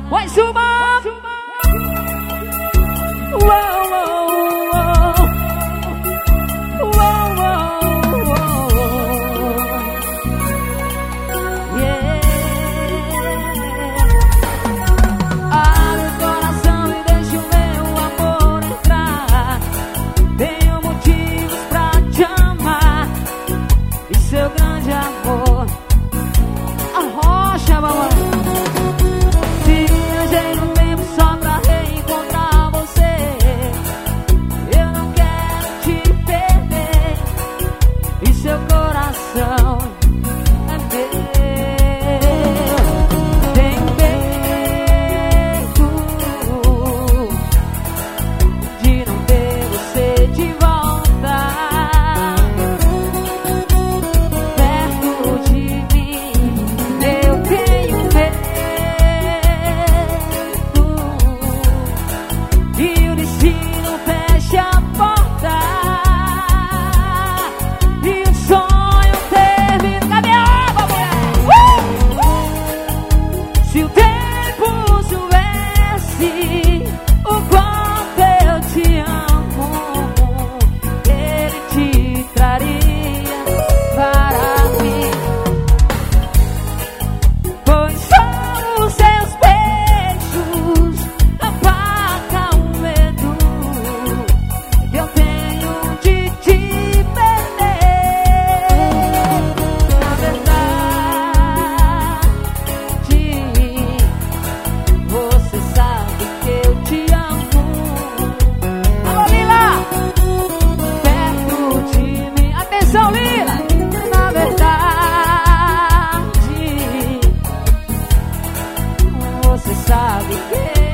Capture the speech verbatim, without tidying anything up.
Mais uma. Uou, uou, uou. Uou, uou, uou. Yeah. Abre o coração e deixa o meu amor entrar. Tenho motivos pra te amar e seu grande amor. Arrocha, mamãe. Viajei no tempo só pra reencontrar você. Eu não quero te perder e seu coração é meu. Tenho medo de não ter você de volta perto de mim. Eu tenho medo e o destino fecha a porta e o sonho termina. Cadê a água, mulher? Uh! Se o tempo soubesse o quanto eu te amo, ele te traria para mim. Pois só os seus beijos apagam o medo que eu tenho de te perder. Na verdade, você sabe que eu te amo. Alô, Lila! Perto de mim. Atenção, Lila! Na verdade, você sabe que